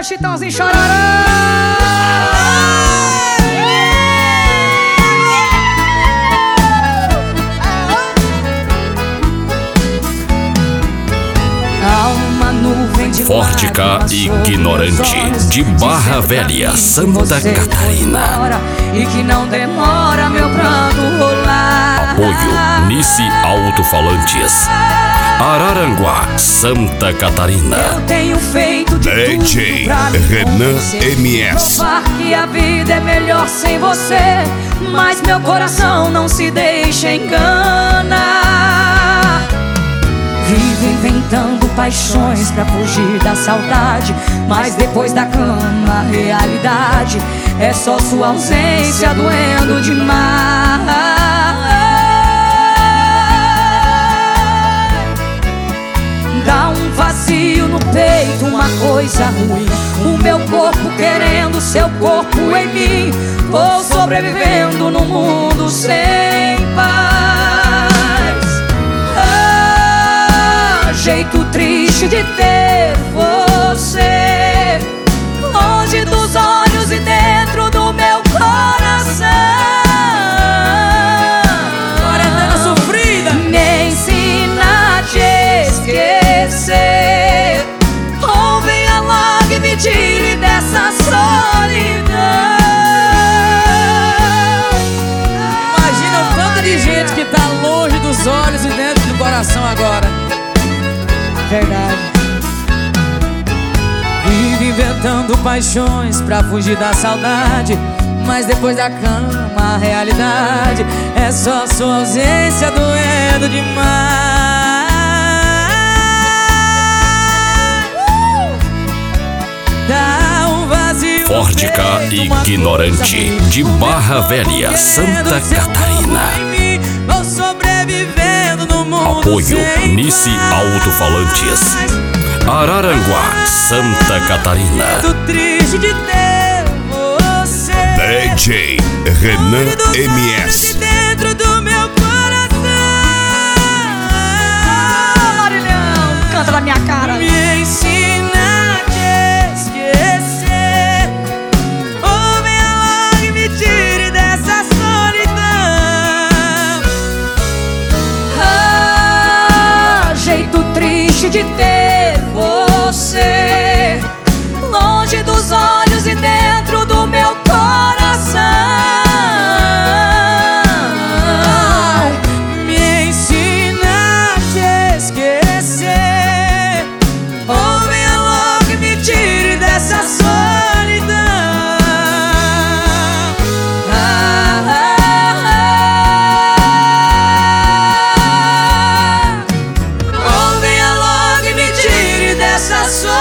Alô, Chitãozinho Chororó. Forte K Ignorante, de Barra Velha, Santa Catarina. E que não demora meu pranto rolar. Apoio Nice Alto-Falantes, Araranguá, Santa Catarina. Eu tenho feito de DJ tudo pra Renan você, MS. provar que a vida é melhor sem você, mas meu coração não se deixa enganar. Vivo inventando paixões pra fugir da saudade, mas depois da cama a realidade é só sua ausência doendo demais. Dá um vazio no peito, uma coisa ruim, o meu corpo querendo seu corpo em mim. Vou sobrevivendo no mundo sem paz. Jeito triste de ter você longe dos olhos e dentro do meu coração. Agora tá sofrida. Me ensina a te esquecer, ou venha logo e me tire dessa solidão. Imagina o tanto de gente que tá longe dos olhos e dentro do coração agora. Verdade. Vive inventando paixões pra fugir da saudade, mas depois da cama a realidade é só sua ausência doendo demais. Dá um vazio. Forte K Ignorante, de Barra Velha, Santa Catarina. Vou sobrevivendo no mundo. Apoio Nice Alto-Falantes, Araranguá, Santa Catarina. Tô triste de ter você. DJ Renan MS. Dentro do meu coração. Marilhão, canta na minha cara. Me ensina a te esquecer, ou venha logo e me tire dessa solidão. Jeito triste de ter você longe dos olhos e dentro do meu coração. Me ensina a te esquecer, ou venha logo e me tire dessa solidão. Ou venha logo e me tire dessa solidão.